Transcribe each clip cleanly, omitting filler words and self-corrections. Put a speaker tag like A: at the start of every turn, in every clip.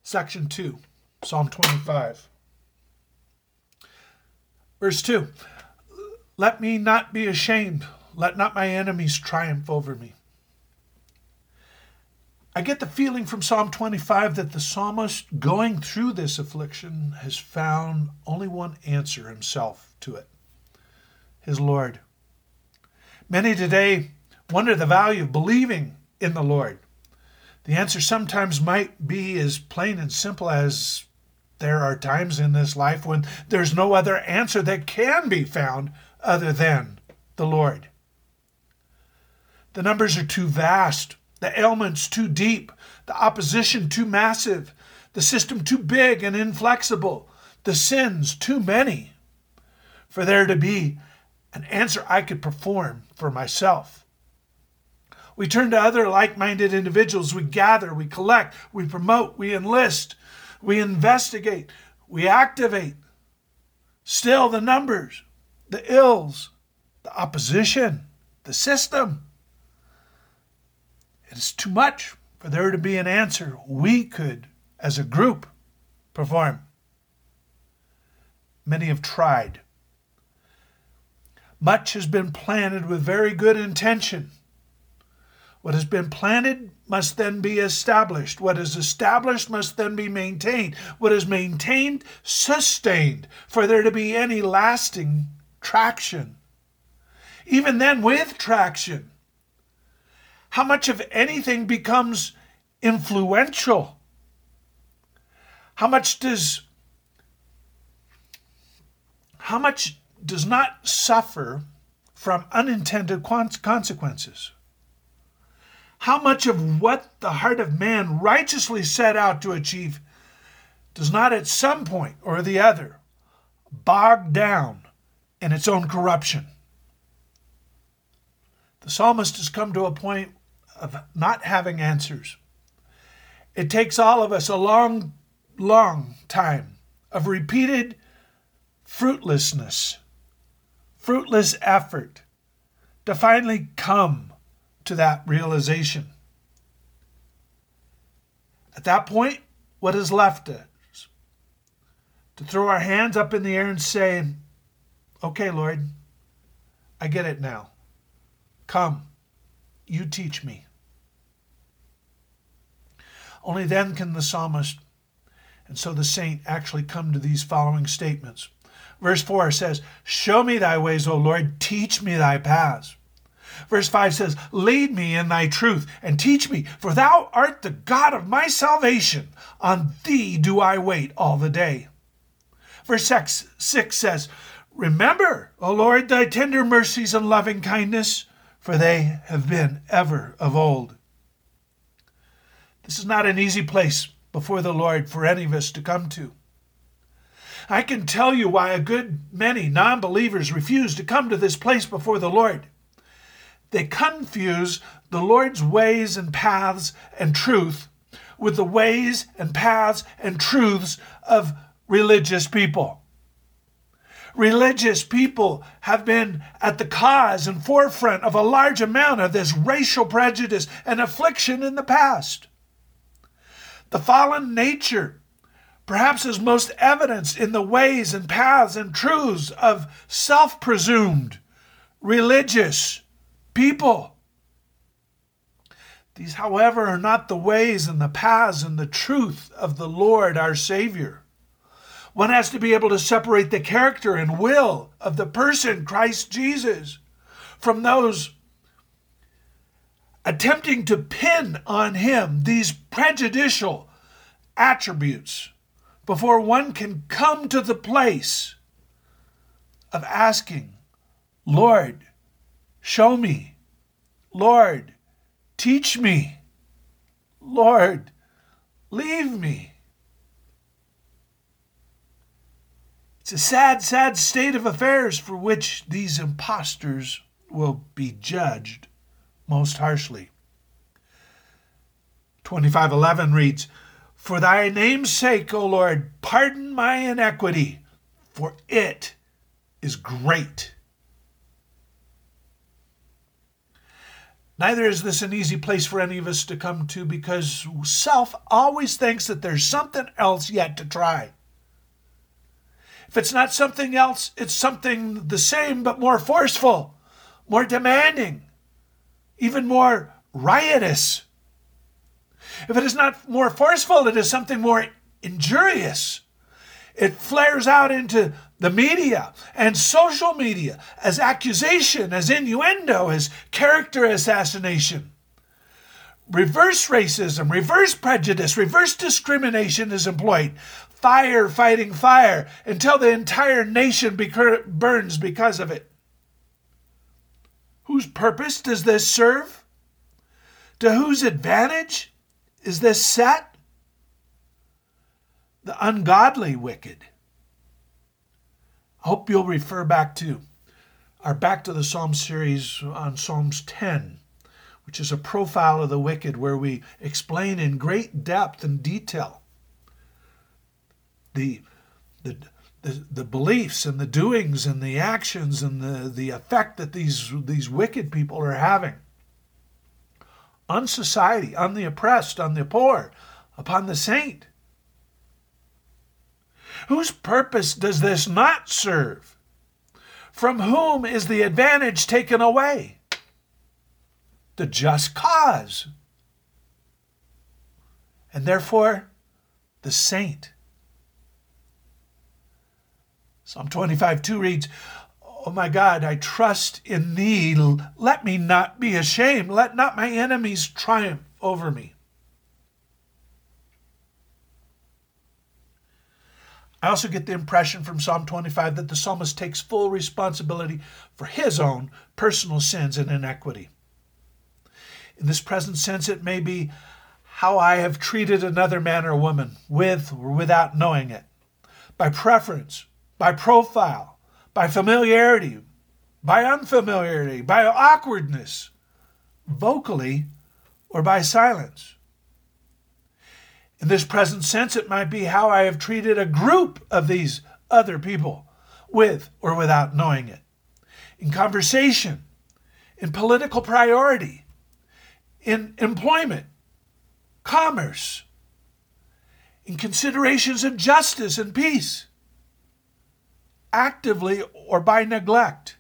A: Section 2, Psalm 25. Verse 2, let me not be ashamed. Let not my enemies triumph over me. I get the feeling from Psalm 25 that the psalmist going through this affliction has found only one answer himself to it, his Lord. Many today wonder the value of believing in the Lord. The answer sometimes might be as plain and simple as there are times in this life when there's no other answer that can be found other than the Lord. The numbers are too vast, the ailments too deep, the opposition too massive, the system too big and inflexible, the sins too many for there to be an answer I could perform for myself. We turn to other like-minded individuals. We gather, we collect, we promote, we enlist, we investigate, we activate. Still, the numbers, the ills, the opposition, the system. It is too much for there to be an answer we could, as a group, perform. Many have tried. Much has been planted with very good intention. What has been planted must then be established. What is established must then be maintained. What is maintained, sustained, for there to be any lasting traction. Even then, with traction, how much of anything becomes influential? How much does not suffer from unintended consequences? How much of what the heart of man righteously set out to achieve does not at some point or the other bog down in its own corruption? The psalmist has come to a point of not having answers. It takes all of us a long, long time of repeated fruitless effort to finally come to that realization. At that point, what is left is to throw our hands up in the air and say, okay, Lord, I get it now. Come, you teach me. Only then can the psalmist, and so the saint, actually come to these following statements. Verse 4 says, show me thy ways, O Lord, teach me thy paths. Verse 5 says, lead me in thy truth and teach me, for thou art the God of my salvation. On thee do I wait all the day. Verse 6 says, remember, O Lord, thy tender mercies and loving kindness, for they have been ever of old. This is not an easy place before the Lord for any of us to come to. I can tell you why a good many non-believers refuse to come to this place before the Lord. They confuse the Lord's ways and paths and truth with the ways and paths and truths of religious people. Religious people have been at the cause and forefront of a large amount of this racial prejudice and affliction in the past. The fallen nature perhaps is most evidenced in the ways and paths and truths of self-presumed religious people. These, however, are not the ways and the paths and the truth of the Lord our Savior. One has to be able to separate the character and will of the person, Christ Jesus, from those attempting to pin on him these prejudicial attributes before one can come to the place of asking, Lord, show me. Lord, teach me. Lord, leave me. It's a sad, sad state of affairs for which these impostors will be judged most harshly. 25:11 reads, for thy name's sake, O Lord, pardon my iniquity, for it is great. Neither is this an easy place for any of us to come to, because self always thinks that there's something else yet to try. If it's not something else, it's something the same but more forceful, more demanding, even more riotous. If it is not more forceful, it is something more injurious. It flares out into the media and social media as accusation, as innuendo, as character assassination. Reverse racism, reverse prejudice, reverse discrimination is employed. Fire fighting fire until the entire nation burns because of it. Whose purpose does this serve? To whose advantage is this set? The ungodly wicked. I hope you'll refer back to our Back to the Psalms series on Psalms 10, which is a profile of the wicked, where we explain in great depth and detail the beliefs and the doings and the actions and the effect that these wicked people are having on society, on the oppressed, on the poor, upon the saint. Whose purpose does this not serve? From whom is the advantage taken away? The just cause. And therefore, the saint. Psalm 25:2 reads, "Oh my God, I trust in thee. Let me not be ashamed. Let not my enemies triumph over me." I also get the impression from Psalm 25 that the psalmist takes full responsibility for his own personal sins and inequity. In this present sense, it may be how I have treated another man or woman, with or without knowing it, by preference, by profile, by familiarity, by unfamiliarity, by awkwardness, vocally or by silence. In this present sense, it might be how I have treated a group of these other people, with or without knowing it, in conversation, in political priority, in employment, commerce, in considerations of justice and peace, actively or by neglect.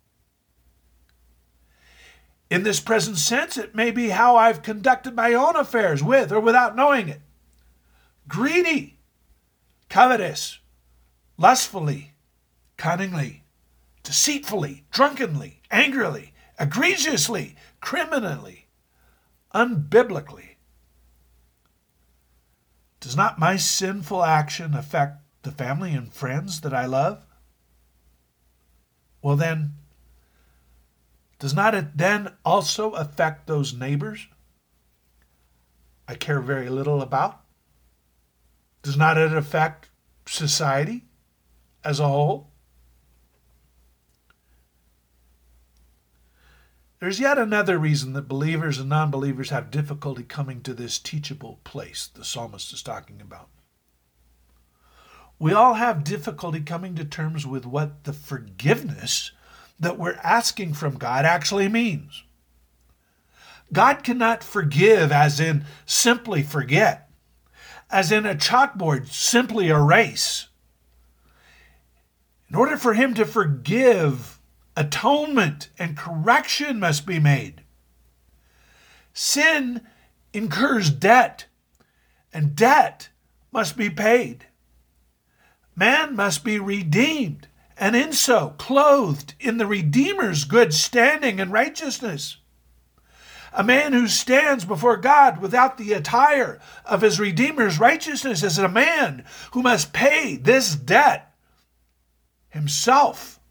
A: In this present sense, it may be how I've conducted my own affairs, with or without knowing it. Greedy, covetous, lustfully, cunningly, deceitfully, drunkenly, angrily, egregiously, criminally, unbiblically. Does not my sinful action affect the family and friends that I love? Well then, does not it then also affect those neighbors I care very little about? Does not it affect society as a whole? There's yet another reason that believers and non-believers have difficulty coming to this teachable place the psalmist is talking about. We all have difficulty coming to terms with what the forgiveness that we're asking from God actually means. God cannot forgive as in simply forget, as in a chalkboard, simply erase. In order for him to forgive, atonement and correction must be made. Sin incurs debt, and debt must be paid. Man must be redeemed, and in so clothed in the Redeemer's good standing and righteousness. A man who stands before God without the attire of his Redeemer's righteousness is a man who must pay this debt himself.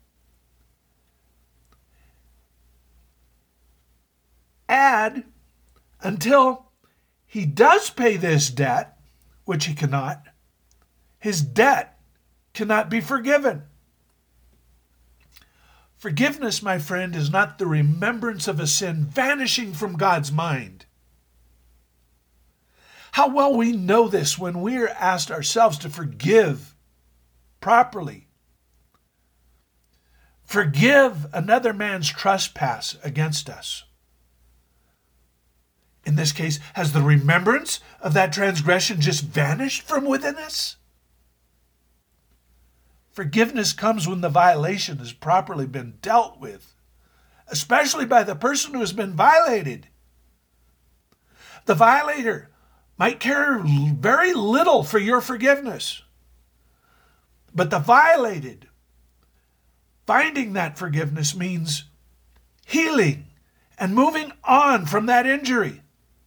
A: Add, until he does pay this debt, which he cannot, his debt cannot be forgiven. Forgiveness, my friend, is not the remembrance of a sin vanishing from God's mind. How well we know this when we are asked ourselves to forgive properly. Forgive another man's trespass against us. In this case, has the remembrance of that transgression just vanished from within us? Forgiveness comes when the violation has properly been dealt with, especially by the person who has been violated. The violator might care very little for your forgiveness, but the violated, finding that forgiveness means healing and moving on from that injury.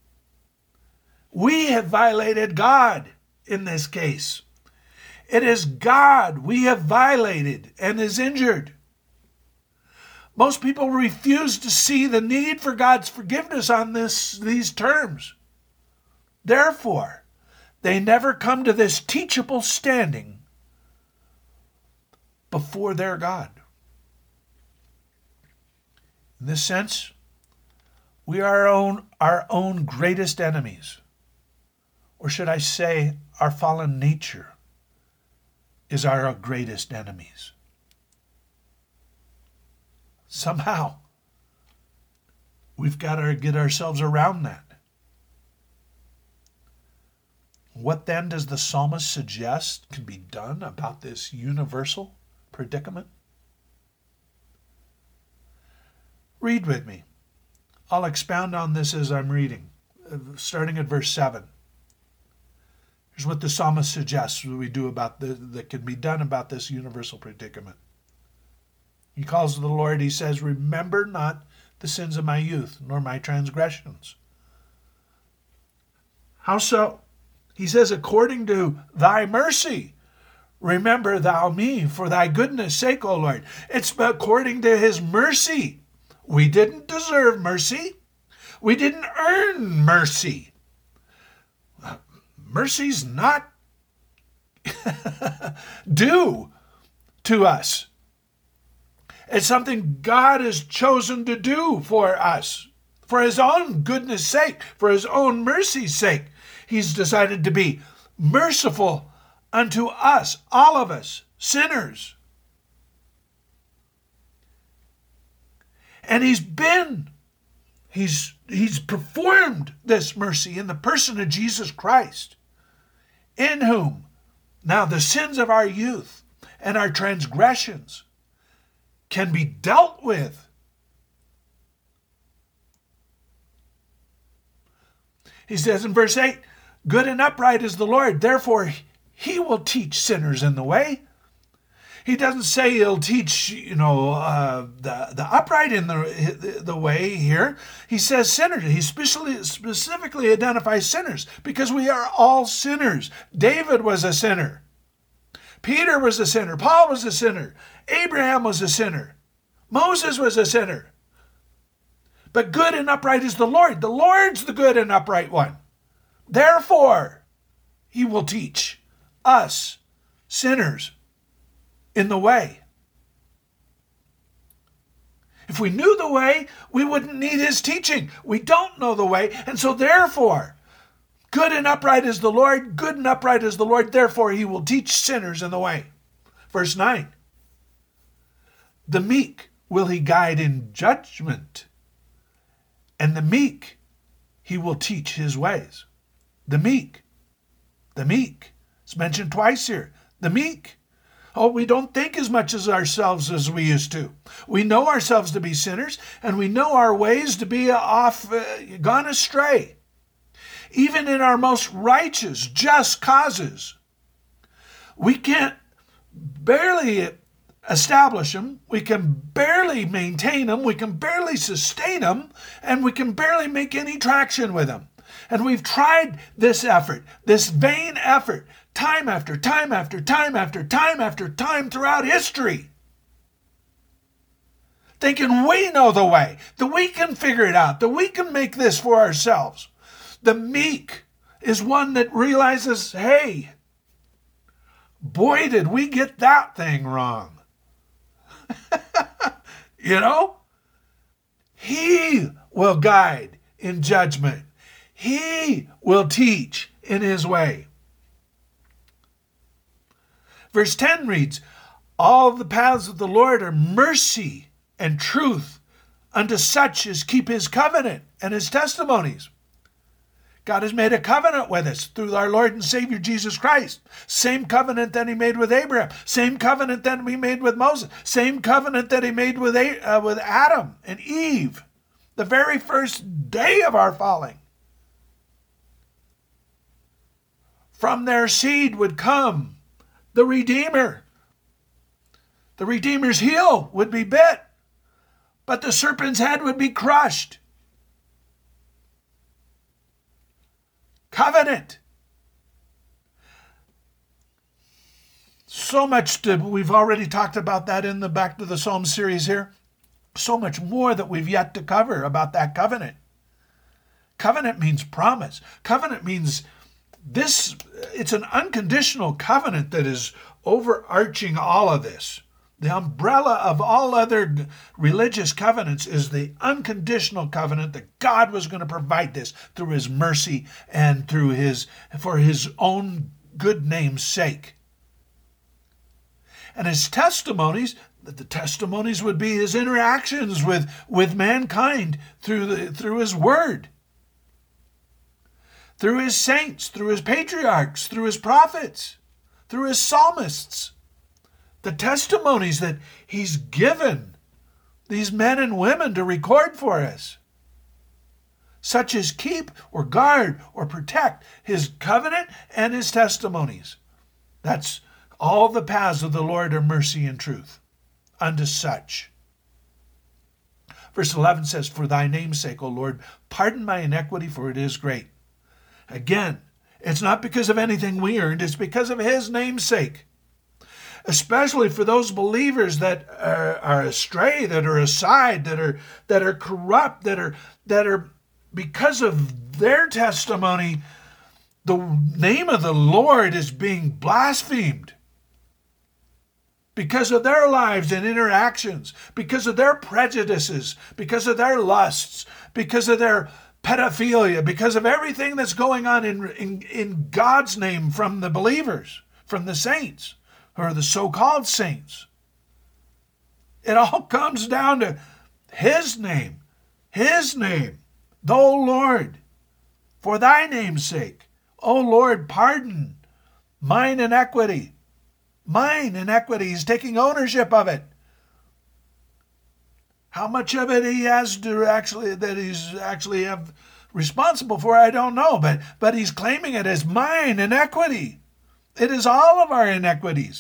A: We have violated God in this case. It is God we have violated and is injured. Most people refuse to see the need for God's forgiveness on these terms. Therefore, they never come to this teachable standing before their God. In this sense, we are our own greatest enemies. Or should I say, our fallen nature is our greatest enemies. Somehow, we've got to get ourselves around that. What then does the psalmist suggest can be done about this universal predicament? Read with me. I'll expound on this as I'm reading, starting at verse 7. Here's what the psalmist suggests we do about that can be done about this universal predicament. He calls to the Lord, he says, "Remember not the sins of my youth, nor my transgressions." How so? He says, "According to thy mercy, remember thou me for thy goodness' sake, O Lord." It's according to his mercy. We didn't deserve mercy. We didn't earn mercy. Mercy's not due to us. It's something God has chosen to do for us, for his own goodness' sake, for his own mercy's sake. He's decided to be merciful unto us, all of us, sinners. And he's performed this mercy in the person of Jesus Christ, in whom now the sins of our youth and our transgressions can be dealt with. He says in verse 8, "Good and upright is the Lord, therefore he will teach sinners in the way." He doesn't say he'll teach, the upright in the way here. He says sinners. He specifically identifies sinners because we are all sinners. David was a sinner. Peter was a sinner. Paul was a sinner. Abraham was a sinner. Moses was a sinner. But good and upright is the Lord. The Lord's the good and upright one. Therefore, he will teach us, sinners, in the way. If we knew the way, we wouldn't need his teaching. We don't know the way, and so therefore, good and upright is the Lord, good and upright is the Lord, therefore he will teach sinners in the way. Verse 9, "The meek will he guide in judgment, and the meek he will teach his ways." The meek. It's mentioned twice here. The meek. Oh, we don't think as much as ourselves as we used to. We know ourselves to be sinners, and we know our ways to be gone astray. Even in our most righteous, just causes, we can't barely establish them, we can barely maintain them, we can barely sustain them, and we can barely make any traction with them. And we've tried this effort, this vain effort, time after time after time after time after time throughout history, thinking we know the way, that we can figure it out, that we can make this for ourselves. The meek is one that realizes, hey, boy, did we get that thing wrong. He will guide in judgment. He will teach in his way. Verse 10 reads, "All the paths of the Lord are mercy and truth unto such as keep his covenant and his testimonies." God has made a covenant with us through our Lord and Savior Jesus Christ. Same covenant that he made with Abraham. Same covenant that he made with Moses. Same covenant that he made with Adam and Eve. The very first day of our falling. From their seed would come the Redeemer. The Redeemer's heel would be bit, but the serpent's head would be crushed. Covenant. So much we've already talked about that in the Back to the Psalms series here. So much more that we've yet to cover about that covenant. Covenant means promise. Covenant means it's an unconditional covenant that is overarching all of this. The umbrella of all other religious covenants is the unconditional covenant that God was going to provide this through his mercy and for his own good name's sake. And his testimonies, the testimonies would be his interactions with mankind through his word, through his saints, through his patriarchs, through his prophets, through his psalmists. The testimonies that he's given these men and women to record for us, such as keep or guard or protect his covenant and his testimonies. That's all the paths of the Lord are mercy and truth unto such. Verse 11 says, for thy name's sake, O Lord, pardon my iniquity, for it is great. Again, it's not because of anything we earned, it's because of his name's sake. Especially for those believers that are astray, that are aside, that are corrupt, that are because of their testimony, the name of the Lord is being blasphemed. Because of their lives and interactions, because of their prejudices, because of their lusts, because of their pedophilia, because of everything that's going on in God's name from the believers, from the saints, or the so-called saints. It all comes down to his name, O Lord, for thy name's sake. O Lord, pardon mine iniquity. Mine iniquity. He's taking ownership of it. How much of it he has that he's actually have responsible for, I don't know, but he's claiming it as mine iniquity. It is all of our iniquities.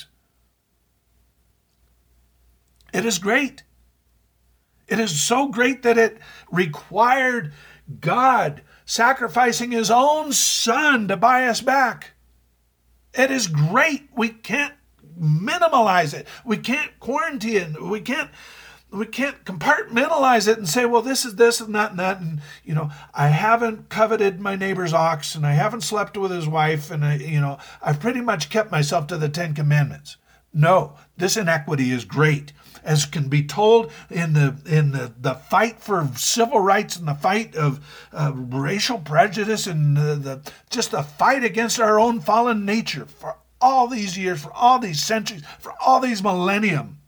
A: It is great. It is so great that it required God sacrificing his own son to buy us back. It is great. We can't minimalize it. We can't quarantine it. We can't compartmentalize it and say, well, this is this and that and that. And, I haven't coveted my neighbor's ox and I haven't slept with his wife. And I've pretty much kept myself to the 10 Commandments. No, this inequity is great, as can be told in the fight for civil rights and the fight of racial prejudice and just the fight against our own fallen nature for all these years, for all these centuries, for all these millennium.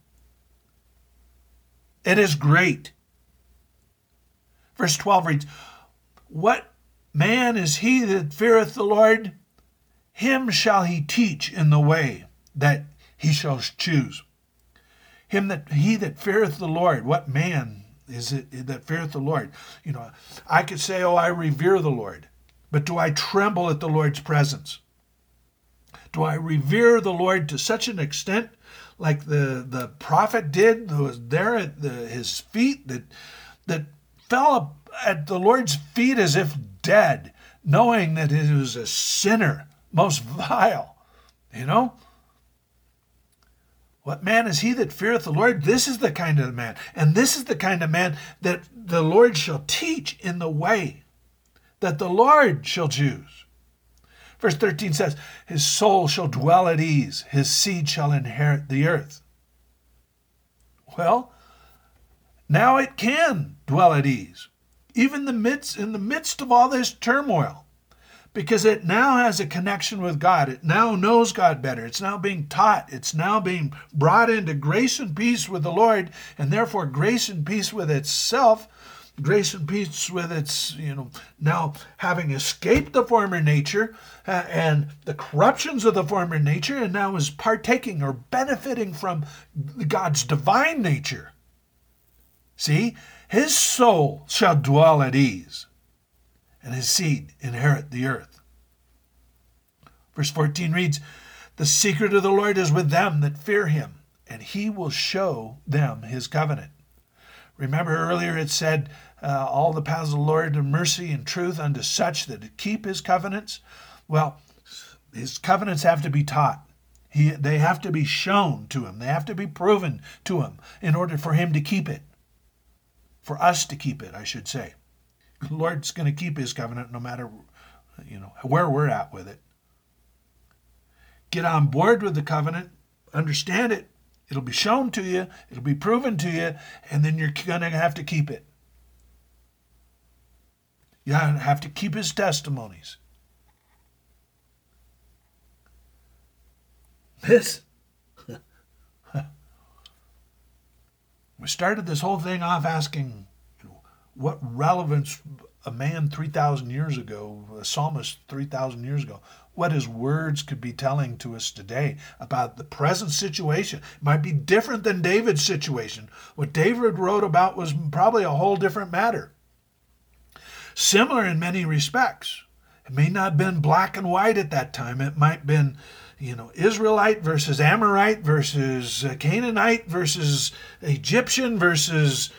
A: It is great. Verse 12 reads, what man is he that feareth the Lord? Him shall he teach in the way that he shall choose. He that feareth the Lord, what man is it that feareth the Lord? I could say, I revere the Lord, but do I tremble at the Lord's presence? Do I revere the Lord to such an extent like the prophet did, who was there at his feet, that fell at the Lord's feet as if dead, knowing that he was a sinner, most vile, What man is he that feareth the Lord? This is the kind of man. And this is the kind of man that the Lord shall teach in the way that the Lord shall choose. Verse 13 says, his soul shall dwell at ease. His seed shall inherit the earth. Well, now it can dwell at ease, even in the midst of all this turmoil, because it now has a connection with God. It now knows God better. It's now being taught. It's now being brought into grace and peace with the Lord, and therefore grace and peace with itself, grace and peace with its, now having escaped the former nature and the corruptions of the former nature, and now is partaking or benefiting from God's divine nature. See, his soul shall dwell at ease, and his seed inherit the earth. Verse 14 reads, the secret of the Lord is with them that fear him, and he will show them his covenant. Remember earlier it said, all the paths of the Lord are mercy and truth unto such that keep his covenants. Well, his covenants have to be taught. They have to be shown to him. They have to be proven to him in order for him to keep it. For us to keep it, I should say. The Lord's going to keep his covenant no matter, where we're at with it. Get on board with the covenant, understand it. It'll be shown to you, it'll be proven to you, and then you're going to have to keep it. You have to keep his testimonies. This, we started this whole thing off asking, what relevance a man 3,000 years ago, a psalmist 3,000 years ago, what his words could be telling to us today about the present situation. It might be different than David's situation. What David wrote about was probably a whole different matter. Similar in many respects. It may not have been black and white at that time. It might have been, Israelite versus Amorite versus Canaanite versus Egyptian versus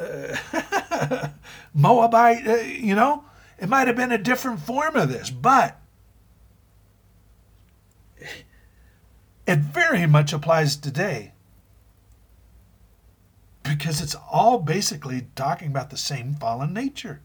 A: Moabite. It might have been a different form of this, but it very much applies today because it's all basically talking about the same fallen nature.